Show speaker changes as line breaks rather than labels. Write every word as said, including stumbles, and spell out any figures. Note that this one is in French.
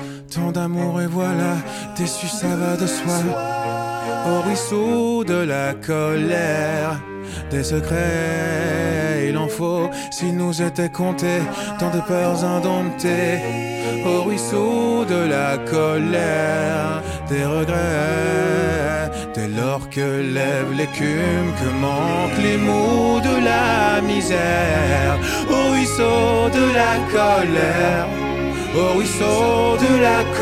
tant d'amour et voilà, déçu ça va de soi. Au ruisseau de la colère, des secrets, il en faut, s'il nous était compté, tant de peurs indomptées. Au ruisseau de la colère, des regrets, dès lors que lève l'écume, que manquent les mots de la misère. Au ruisseau de la colère, au ruisseau de la colère.